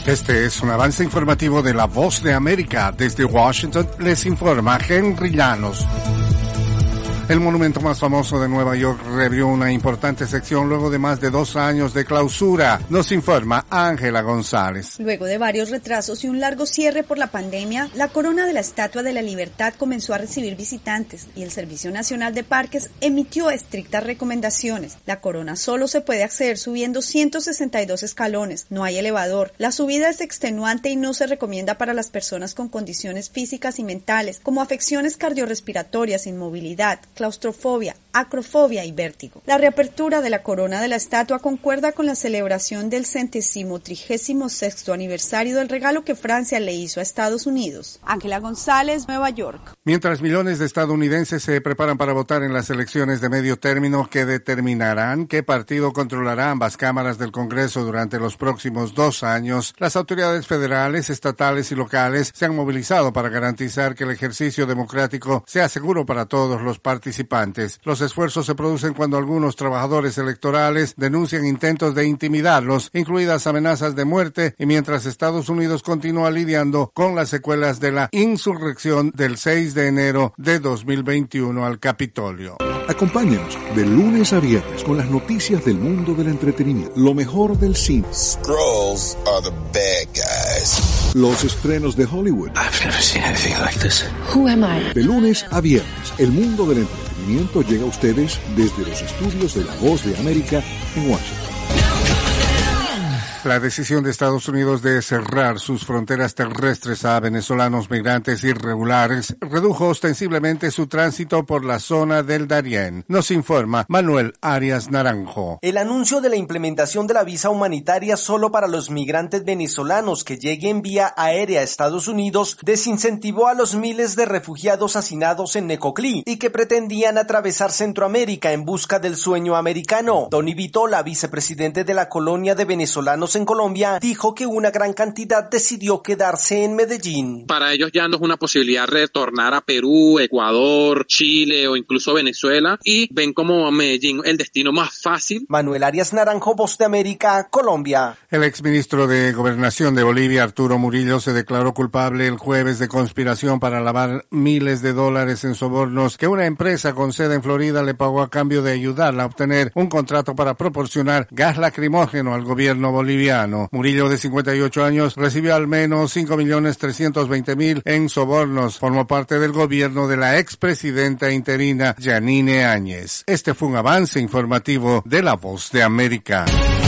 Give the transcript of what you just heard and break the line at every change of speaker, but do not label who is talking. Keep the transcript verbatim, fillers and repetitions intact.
Este es un avance informativo de La Voz de América. Desde Washington les informa Henry Llanos. El monumento más famoso de Nueva York reabrió una importante sección luego de más de dos años de clausura. Nos informa Ángela González.
Luego de varios retrasos y un largo cierre por la pandemia, la corona de la Estatua de la Libertad comenzó a recibir visitantes y el Servicio Nacional de Parques emitió estrictas recomendaciones. La corona solo se puede acceder subiendo ciento sesenta y dos escalones, no hay elevador. La subida es extenuante y no se recomienda para las personas con condiciones físicas y mentales, como afecciones cardiorrespiratorias, inmovilidad, claustrofobia, acrofobia y vértigo. La reapertura de la corona de la estatua concuerda con la celebración del centésimo trigésimo sexto aniversario del regalo que Francia le hizo a Estados Unidos. Ángela González, Nueva York.
Mientras millones de estadounidenses se preparan para votar en las elecciones de medio término que determinarán qué partido controlará ambas cámaras del Congreso durante los próximos dos años, las autoridades federales, estatales y locales se han movilizado para garantizar que el ejercicio democrático sea seguro para todos los participantes. participantes. Los esfuerzos se producen cuando algunos trabajadores electorales denuncian intentos de intimidarlos, incluidas amenazas de muerte, y mientras Estados Unidos continúa lidiando con las secuelas de la insurrección del seis de enero de dos mil veintiuno al Capitolio.
Acompáñanos de lunes a viernes con las noticias del mundo del entretenimiento, lo mejor del cine.
Skrulls are the bad guys.
Los estrenos de Hollywood.
I've never seen anything like this.
Who am I?
De lunes a viernes, el mundo del entretenimiento llega a ustedes desde los estudios de La Voz de América en Washington.
La decisión de Estados Unidos de cerrar sus fronteras terrestres a venezolanos migrantes irregulares redujo ostensiblemente su tránsito por la zona del Darién. Nos informa Manuel Arias Naranjo.
El anuncio de la implementación de la visa humanitaria solo para los migrantes venezolanos que lleguen vía aérea a Estados Unidos desincentivó a los miles de refugiados hacinados en Necoclí y que pretendían atravesar Centroamérica en busca del sueño americano. Tony Vitola, vicepresidente de la colonia de venezolanos en Colombia, dijo que una gran cantidad decidió quedarse en Medellín.
Para ellos ya no es una posibilidad retornar a Perú, Ecuador, Chile o incluso Venezuela, y ven como Medellín el destino más fácil.
Manuel Arias Naranjo, Voz de América, Colombia.
El exministro de Gobernación de Bolivia, Arturo Murillo, se declaró culpable el jueves de conspiración para lavar miles de dólares en sobornos que una empresa con sede en Florida le pagó a cambio de ayudarla a obtener un contrato para proporcionar gas lacrimógeno al gobierno boliviano. Murillo, de cincuenta y ocho años, recibió al menos cinco millones trescientos veinte mil en sobornos. Formó parte del gobierno de la expresidenta interina Yanine Áñez. Este fue un avance informativo de La Voz de América.